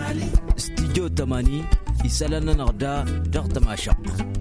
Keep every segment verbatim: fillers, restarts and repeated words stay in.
استديو تماني يسالنا نغدا دغت ماشق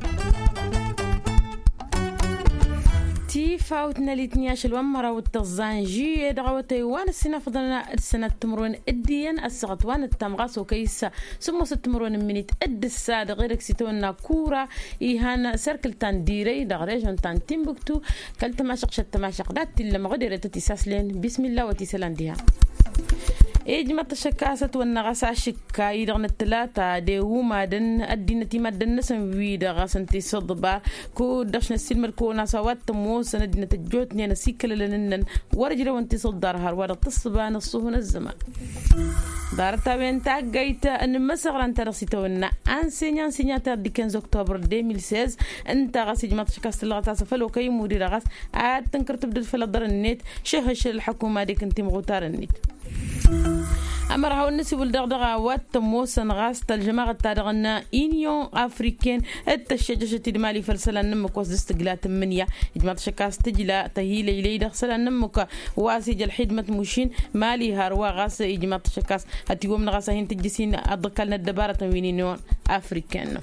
فاوتنا لتنياش الومرة والتغزانجية دغوة تايوان السنة فضلنا السنة تمرون الدين السغطوان التمغاس وكيسا سمو ستمرون منيت اد الساد غيرك سيتونا كورة إيهان سيركل تان ديري دغريجون تان تيمبكتو كالتماشق شتماشق دات اللي مغدرة تتساسلين بسم الله وتسلان ديها إجمع تشكاسة والنغاس عشكا يدغن الثلاثة ديو مادن الدين تيمادن نسن ويدا غاسن تصدبا كو داشنا السلمر كو ناسوات تموس ندنا تجوتني أنا سيكل لنن ورجلا وانتي صدار هار ورد تصبا نصوهن الزمان دارتا بين تاقيتا أن مسغر أنت رسيتونا أنسينيا أنسينياتر دي كنز أكتوبر ألفين وستة أنت غاس إجمع تشكاسة اللغة فلو كي مدير غاس عاد تنكر تبدل فلدر النت شهش الحكومة دي كنتي مغوتار النت أمرها الناس والدغدغة والتموسن غاس الجماعة تارغنا إنيون أفريكين التشجشة المالي فرسلا نمك وزستقلات منيا إجماع تشكاس تجلا تهيلي إلي دخسلا نمك واسج الحدمة مشين مالي هاروا غاس إجماع تشكاس هتيوم نغاسهين تجسين أضكالنا الدبارة وينيون أفريكين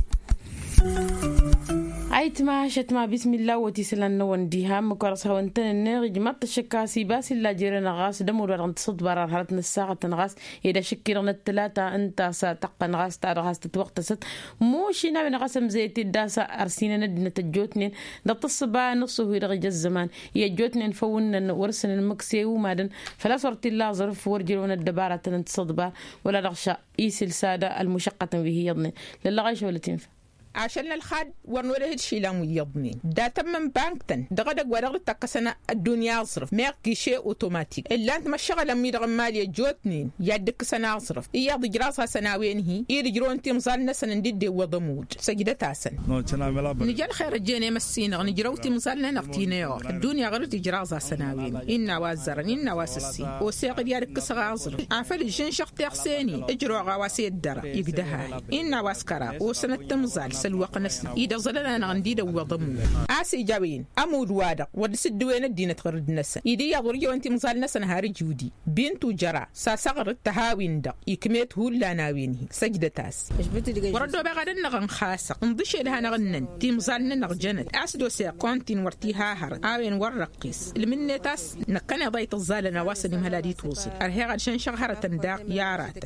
عيت ما شت ما بسم الله وتسلن ونديها مكرسها وانتن جمعت الشكاسي باس الله جيرنا غاس دمور ورنت صد برار هرتنا الساعة نغاس إذا شكرنا الثلاثة أنت ستقى نغاس تعرغاس تتوقت ست موشي نبي نغاسم زيت الداسة أرسينا ندنا تجوتنين ده تصبا نصه يرغي الزمان يجوتنين فون ورسن المكسي ومادن فلا صرت الله ظرف ورجلون الدبارة تنتصدبا ولا رغشة إيسل سادة المشقة به يضني للغايش ولا تنفع عشان الخاد ونوره الشيء لام يضنين داتا من بانكتن دغدق ورغ تقسنا الدنيا صرف ميقي شيء اوتوماتيك الا انت مشغله ميدغ ماليه جوتنين يدك سنه صرف ايا ضجراسها سناوين هي يرجرون تمزالنا سندد وضمود سجدتها سن نجال خير الجيني مسينا نجروتي مزالنا نقتينا الدنيا غير تجراسها سناوين ان وازرن ان واسسي وسيق ديالك صغاصر عفل الجن شخ حسيني اجروا غواسي الدرا يقدها ان واسكرا وسنه تمزال الوقت نسل إذا ظلنا عندي وضمو عسى جابين أمود وادق ودسدوين الدين تغرد نسل إذا يغريو أنت مصال نسل هاري جودي بنتو جرا ساسغر التهاوين دق يكميت هو لا ناوينه سجدة تاس وردوا بغدن نغن خاسق نضش لها نغنن تي مصالنا نغجنت أسدو سي كونتين ورتيها هر آوين ورقيس المنة تاس نقنا ضيط الظال نواسن مهلادي توصل أرهيغ عشان شغهرة تنداق يارات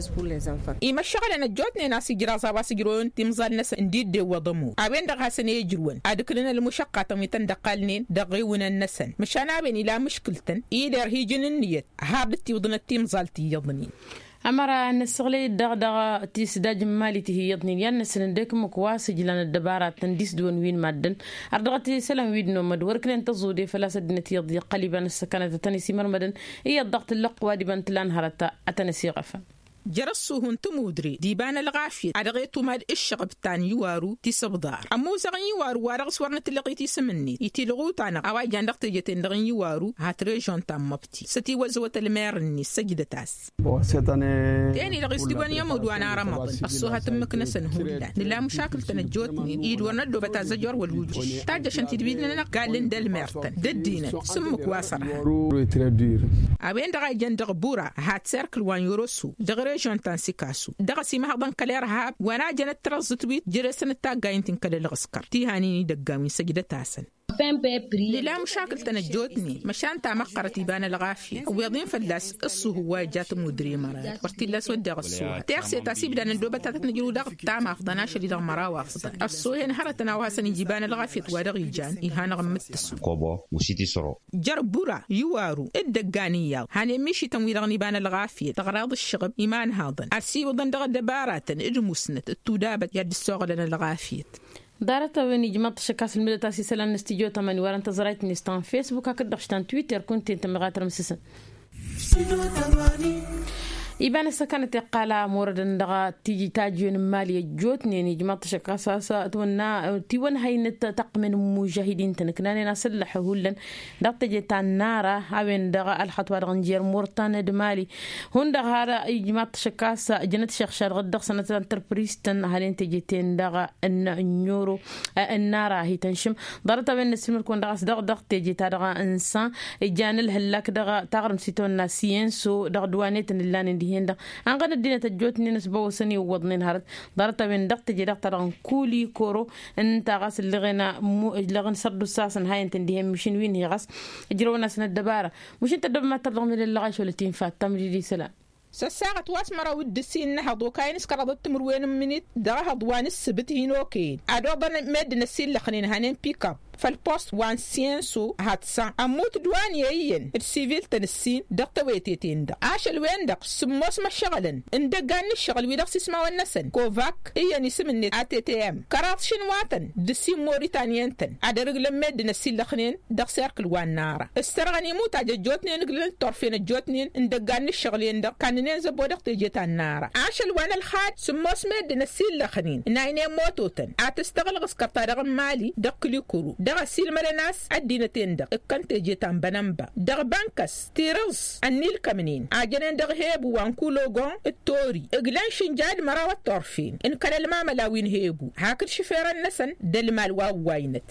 إما الشغل أنا جوتني ناسي جراسا واسجرون تي مصال نسل نديد وضمو أبين دغ حسن يجرون أدكلنا المشقة ميتن دقالنين دغيون النسن مشان أبين إلى مشكلتن إيدر هي جننيت هابتي وضنتي مزالتي يضنين أمر أن السغلي الدغدغة تسداج مالتي هي يضنين ين سندك مكواس جلنا الدبارات تنديس دون وين مادن أردغتي سلام ويدنو مدور كلن تزودي فلا سدنتي يضي قلبا السكنة تنسي مرمدن هي الضغط اللقوة دي بنتلان هرتا أتنسي غفا جرسوهن تمودري ديبان الغافية عدغيتو ماد الشغب تاني يوارو تسبضار أمو زغن يوارو وارغ سورنا تلقيتي سمني يتلغو تانا أواي جاندق تجتين دغن يوارو هاتريجون تام مبتي ستي وزوة الميرني سجدة تاس تاني لغيس ديوان يمود وانا رمضان الصوها تمك نسن هولا نلا مشاكل تنجوتني إيد ورندو بتا زجور والوجوش تاجا شانتي دبيدنا قالن دل ميرتن ددينا سمك واسرها أبين دغاي جاندق بورا هات سيركل وان يوروسو دغري جونتان سيكاسو دغسي ما هضن كلير هاب وانا جنت ترزت بيت جرسن تاغاينتين كل الغسكر تيهاني دغامي سجده تاسن لا مشاكل تنجوتني مشان تا مقرتي بان الغافيه ويضين فلاس الصو هو جات مدري مرات ورتي لاس ودغ الصو تاخسي تاسي بدان الدوبه تتنجلو دغ تا ما خدناش لي دغ مرا واخد الصو هن هرتنا واسن جبان الغافيه ودغ يجان يهان غمت الصو كوبو وسيتي سرو جربورا يوارو الدغانيه هاني مشي تنويرني بان الغافيه تغراض الشغب ايمان هاضن ارسي وضن دغ دبارات ادمسنت التودابه يد الصوغ لنا الغافيه دارتا وين جمعت شكاس المدة تاسي سلام نستيجو تماني وارن تزرعت نستان فيسبوك هكذا دخشتان تويتر كنت انت مغاتر مسسن إبان السكنة قال موردن دغا تيجي تاجون مالية جوتني نجمع تشكاسا ساتونا تيون هاي نت تقمن مجاهدين تنكناني نسلح هولن دغت جيتان نارا هاوين دغا الحطوة غنجير مورتان دمالي هون دغا هذا يجمع تشكاسا جنت شخشار غدغ سنة انتربريستن هالين تجيتين دغا النيورو النارا هي تنشم ضرطة بين السلم كون دغا دغ دغ تيجي دغا انسان جانل هلاك دغا تغرم سيتون سينسو دغ دوانيتن اللان تنديهن دا أنغنا الدين تجوتني نسبة وسني ووضنين هرد دارت من دقت جدقت ران كولي كورو أنت غاس اللي غنا مو اللي غن سردو ساسن هاي تنديهن مشين وين هي غاس جرونا سنة دبارة مش أنت دب ما ترضون من اللي غاش ولا تنفات تمريدي سلام ساعة واسمرا ودسين نهضو كاين سكرضت مروين منيت دغه ضوان السبت هينوكين ادوبا مد نسيل لخنين هانين بيك اب فالبوست وان سينسو هاتسا اموت دوان يين السيفيل تنسين دقت ويتيتين دا عاشل وين دق سموس ما شغلن اندقان الشغل ويدق سيسما والنسن كوفاك اي نسم النت اتي تي ام كرات شنواتن دسين موريتانيانتن ادرق لمد نسيل لخنين دق سيركل وان نارا استرغني موت اجوتني نقلن طرفين الجوتنين اندقان الشغل يندق كان نين زبودق تيجيتا النارا عاشل وان الخاد سموس مد نسيل لخنين نايني موتوتن اتستغل غسكرتا رغم مالي دق ليكورو دغ سيل مرناس الدين تندق كنت جيتان بنمبا دغ بانكس تيرلز النيل كمنين عجنان دغ هيبو وانكولو غون التوري اقلان شنجاد مراوة الطرفين ان كان الماما لاوين هيبو هاكل شفير النسن دل واوينت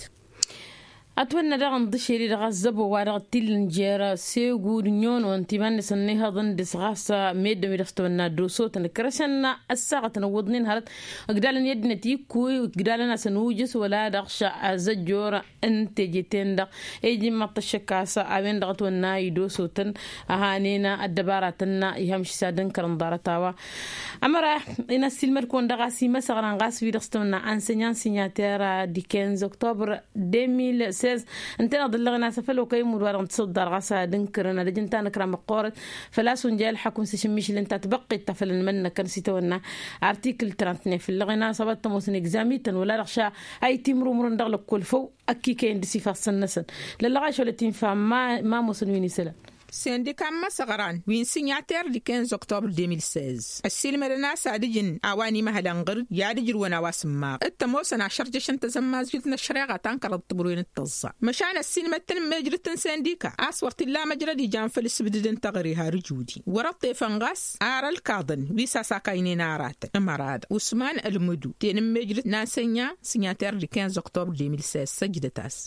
أتمنى دعم ضشيري دغزبو وارغ تيلنجيرا سيغو نيون وانتيمان سني هذن دسغاسا ميد ميرستونا دوسوت نكرشنا الساعة نوضنين هرت أقدالن يدنا تيكوي وقدالنا سنوجس ولا دغشا زجورا انت جيتين دغ ايجي مطشكاسا اوين دغتونا يدوسوتن اهانينا الدباراتنا يهمش سادن كرندارتاوا امرا إنا السلمر كون دغاسي مسغران غاس ويرستونا انسينيان سينياتيرا دي خمسة أكتوبر ألفين وستة انتنا ضلغنا سفلو كي مدوار تصدر غاسا دنكرنا لجنتان كرام قورت فلاسو نجال حكم سيشميش اللي انت تبقي التفل مننا كان سيتونا ارتيكل ثلاثة وثلاثين في اللغنا صبت موسن اكزاميتن ولا رخشا اي تيمرو مرن دغلق كل فو اكي كاين دي صفات سنسن للغاش ولا تنفع ما ما موسن سلا سندika مسغران وين سيناتير دي خمسة أكتوبر ألفين وستة عشر السلم الناس عدجن اواني مهلنغر يادجر وانا واسما التموسن عشر جشن تزماز جلتنا الشريعه تنكر الطبروين التزا مشان السينما التن مجرة سندika اسورت لا مجرى دي جان فلس بددن تغريها رجودي ورط فنغاس ار الكاظن ويسا ساكاينين نارات امارات عثمان المدو تن مجرة ناسنيا سيناتير دي خمسة أكتوبر ألفين وستة سجدتاس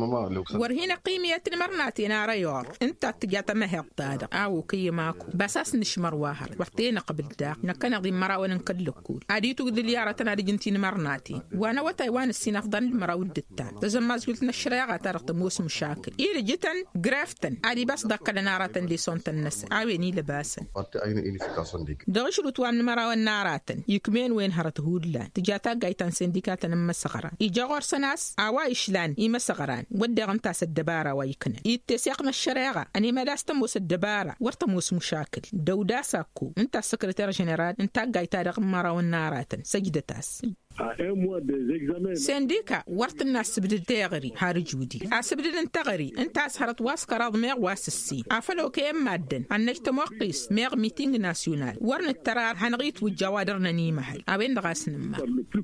ورهنا قيمية المرناتي نارا يور انت تجات مهق دادا او كي ماكو بساس نشمر واهر وقتين قبل دا نكنا ضي مرا وننكلكول عديتو دليارة تنارجنتين مرناتي وانا وتايوان السين افضل المرا ودتان تزماز قلت نشريغة تارق موس مشاكل إيري جتن غرافتن عدي بس داك لنارة لي صنت النس عاويني لباسن دوش روتوان المرا والناراتن يكمين وين هرتهود لا تجاتا قايتان سنديكات نمسغرا يجاغور سناس عوايش لان يمسغرا ودي غنتاس الدبارة ويكنا يتسيقنا الشريعة أني ما لاستموس الدبارة ورتموس مشاكل دودا ساكو انت السكرتير جنرال انت قايتا رقم مرا والنارات سجدتاس سنديكا ورت الناس بدل تغري هارجودي اسبدل انتغري انت اسهرت واسكراض ميغ واسسي افلو كيم مادن انك تموقيس ميغ ميتينغ ناسيونال ورن الترار هنغيت والجوادرنا ني محل اوين دغاسن ما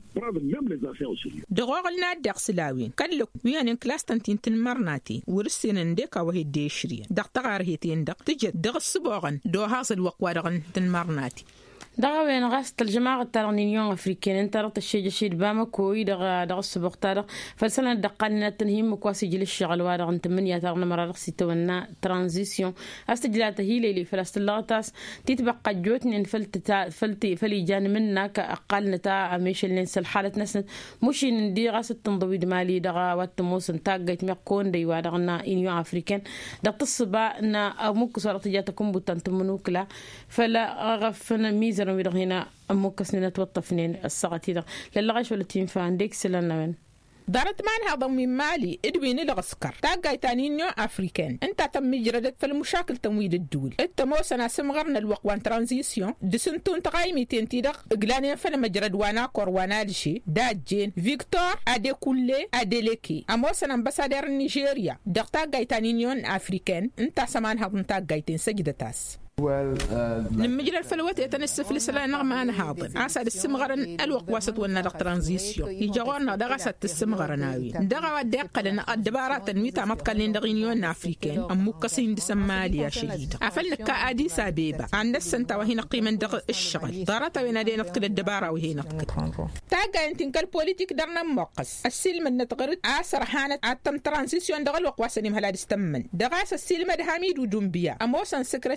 دغوغلنا دغسلاوين كلك وين كلاس تنتين تنمرناتي ورسين انديكا وهي ديشري دغتغار هيتين دغ تجد دغسبوغن دو هاصل وقوادغن تنمرناتي دغوين غاست الجماعة اليونيون أفريقيا انت رت الشيء جشيد بامكوي دغ دغ السبق تارق فلسنا دقلنا التنهيم كواسي جل الشغل وادغ انت من يتغنا مرة رقصي تونا ترانزيسيون استجلات هي لي فلسطلاطاس تتبقى جوتني فلت فلتي فلي جان منك اقل نتا مش اللي نسل حالة ناس مش ندي غاست تنضويد مالي دغ واتموس انتاجت مكون دي وادغنا يونيون أفريقيا دغ الصبا ان امك صارت جاتكم بتنتمنوكلا فلا غفنا ميزة هنا أموكسنا توطفنين الساعتي ده للغاش ولا تنفع عندك سلنا من دارت مان هذا من مالي ادوين الغسكر تاقاي تانينيو افريكان انت تم جردت في المشاكل تمويل الدول انت موسنا سمغرنا الوقوان ترانزيسيون دسنتون تقايمي تنتيدق اقلانيا فلا مجرد وانا كور وانا دشي داجين فيكتور ادي كولي اديليكي اموسنا امباسادير نيجيريا دق تاقاي تانينيون افريكان انت سمان هذا تاقاي تنسجدتاس لما جرى الفلوات يتنسف لسلا نغم أنا حاضن عسى السمغرن الوق وسط والنادق ترانزيسيون يجاورنا دغسة السمغرناوي دغا ودق لنا الدبارات تنويتا متقلين دغينيون أفريكان أموكسين دسماليا شديدة عفلنا كأدي سابيبا عند السنتا وهي نقيمة دغ الشغل دارتا وينادي نتقل الدبارة وهي نتقل تاقا انتنك البوليتيك درنا موقس السلم النتغرد عسر حانت عتم ترانزيسيون دغ الوق وسنم هلا دستمن دغاس السلم دهاميد ودنبيا أموسن سكرتير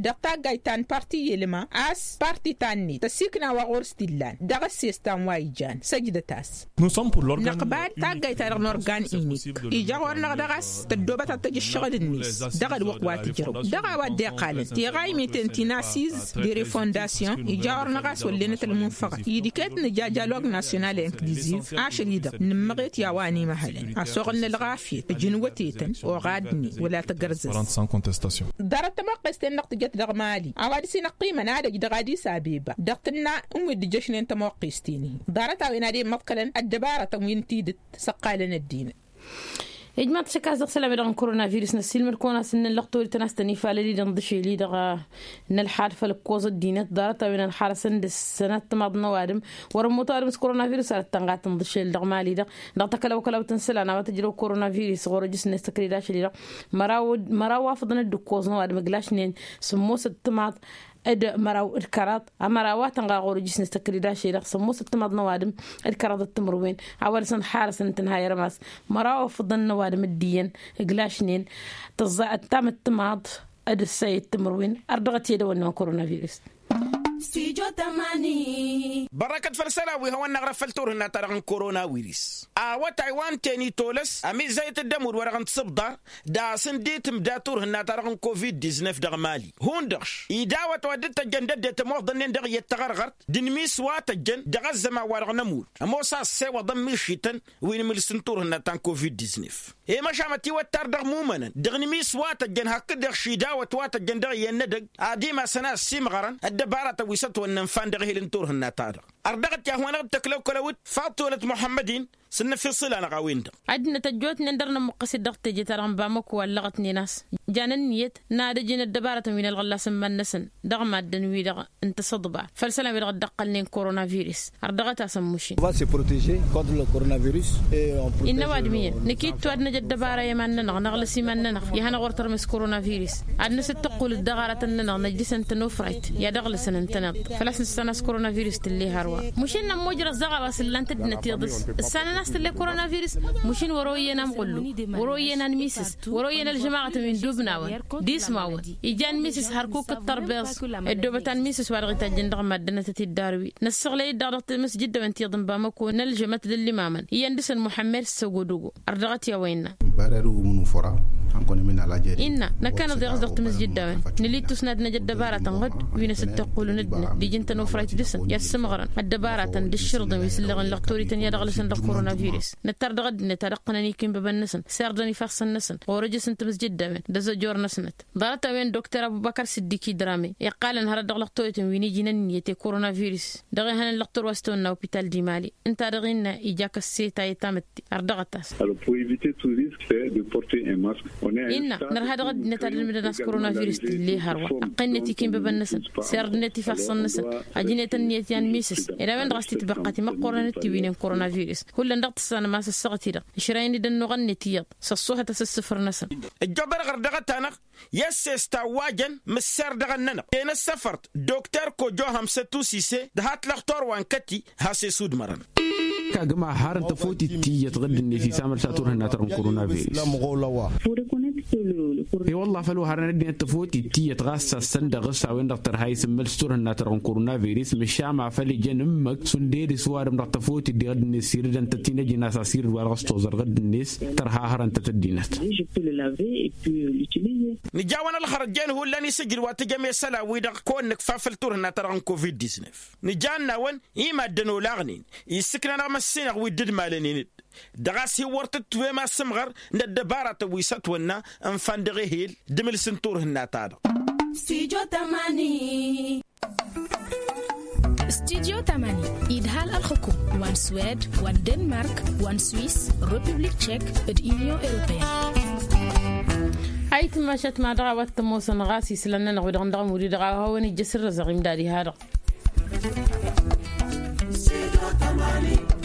دقتا جايتان بارتي يلما أس بارتي تاني تسيكنا وغورس دلان دغ السيستان وايجان سجدة تاس نقبات تا جايتان نورغان إينيك إيجاور نغدغس تدوبة تتجي الشغل النيس دغ الوقوات جرو دغ وادي قالن تيغاي ميتين تيناسيز دي ريفونداسيون إيجاور نغاس ولينة المنفقة يديكات نجاجالوغ ناسيونال انكليزيف عشريدة نمغيت يواني مهلا أسوغن الغافية جنوتيتن وغادني ولا تقرزز دارت مقستين نقط جت دغمالي عوادسي نقيمة نادج دغادي سابيبا دقتنا أمي دجشن انت موقستيني دارت عوينادي مطقلا الدبارة تموين تيدت سقالنا الدين إجماع تشكاز دخل بدرن كورونا فيروس نسيل مركونا سن اللقطور تناستني فاللي دندشي لي دغا إن الحال فالكوز الدينات دارت بين الحال سند السنة تمضنا وادم ورموتار مس كورونا فيروس على التنقات تندشي دغمالي دغ دغتك لو كلو تنسل أنا وتجرو كورونا فيروس غور جسنا استكريداش لي دغ مراود مراوا فضنا الدكوز نواد مقلاشنين سموس التماط أد مراو الكرات أمراوات تنقاقور جسنا استكريدا شيء سموس التمض نوادم الكرات التمروين عوال سن حارس انتنهاي رماس مراو فضن نوادم الدين قلاشنين تضع التام التماض أد السيد تمروين أردغت يدون كورونا فيروس استيجو تماني بركة فرسلاوي هو النغرة فلتور هنا ترغن كورونا ويريس آوا تايوان تاني تولس أمي زيت الدمور ورغن تصبدار دا سنديت مداتور هنا ترغن كوفيد تسعطاش دغ مالي هوندغش إداوة ودت الجندد دتموغ ضنين دغ يتغرغر دنميس وات الجن دغ الزما ورغن مول أموسا سيوا ضمي شيتن وين ملسنتور هنا تان كوفيد تسعطاش إيه ما شامتي واتار دغ مومنا دغ نميس وات الجن هك دغ شيداوة وات الجن دغ يندق آديما سنة سيمغرن الدبارة ويسات وننفان دغه لنتور هناتار أردغت يا هوانا تكلو كلوت فاطولة محمدين سنة في صلة نقاوين ده عدنا تجوت نندرنا مقصد دغت جترهم بامك ولغتني ناس جانا نيت نادى جينا الدبارة من الغلاس من نسن دغ ما الدنوي دغ انت صدبع فالسلام يدغ دقلنين كورونا فيروس أردغت أسموشين إنه وادمية نكيد توادنا جد دبارة يماننا نغ نغلسي ماننا نغ يهانا غورتر مس كورونا فيروس عدنا ستقول الدغارة نغ نجلس انت نوفريت يا دغلسن انت نغ فلاس نستناس كورونا فيروس تلي هاروا مشينا موجر الزغا بس اللي انت نتيضس السنة ناس تلي كورونا فيروس مشين وروينا مقلو وروينا الميسس وروينا الجماعة من دوبناون ديس ماون إجان ميسس هركوك التربيز الدوبتان ميسس وارغتا جندغ مادنة تداروي نسغلي دارت المسجد وانت يضم بامكو نلجمت للي مامن يندس المحمد سوغودوغو أردغت يا وينا إنا نكان ضيغ ضغط مسجد داون نليت تسند نجد دبارة تنغد وين ستقول ندنا دي جنت نوفريت دسن يا السمغرن الدبارة تن الشرطة ويسلغن لقطوري تن يدغل سن كورونا فيروس نتر دغد نترقنا نيكين ببنسن ساردني فخصن نسن ورجس انت مسجد داون دز جور نسنت دارت وين دكتور ابو بكر صديقي درامي يقال ان هرد لقطوري تن وين جنن يتي كورونا فيروس دغه هن لقطور واستون هوبيتال دي مالي انت دغينا ايجاك السيتا يتامت اردغتاس إنا نرهاد غد نتعلم من الناس كورونا فيروس اللي هروا أقنتي كين ببنسن سردنتي فحصن نسن أجنة النيتيان ميسس إذا وين غستي تبقتي ما قرنت تبين كورونا فيروس كل ندقت السنة ما سسقتي ده شراين دن نغني تيض سصوها تسصفر نسن الجبر غردغت أنا يسستواجن مسر دغننا أنا سافرت دكتور كوجو همستو سيسي دهات لختور وانكتي هاسي سود مرن كجماعة هارن تفوتي تيجي تغدي إن في سامر ساتور هنا ترى كورونا فيروس. إيه والله فلو هارن ردي تفوتي تيجي تغص السند غصة وين دكتور هاي سمل ستور هنا ترى كورونا فيروس مش مع فلي جنمك سندير سوار من تفوتي دي غد النسير ده أنت تيجي جناس أسير وارغستو زر غد الناس ترى هارن تتدينت. نجاونا الخرجين هو اللي نسجل واتجمع سلا ويدا كونك فافلتور هنا ترى كوفيد تسعطاش. نجانا وين إما دنو لاغنين يسكننا السنة ويدد مالنين دغاسي ورتت وما سمغر ندبارة ويسات ونا انفان دغيهيل دمل سنتور هنا تادا استيجو تماني استديو تماني إدهال الحكوم وان سويد وان دنمارك وان سويس ريبوبليك تشيك اليونيون أوروبية أي تماشت مع دغا واتموس نغاسي سلنا نغود غندغ مودي دغا هو نجسر زغيم داري هذا استيجو تماني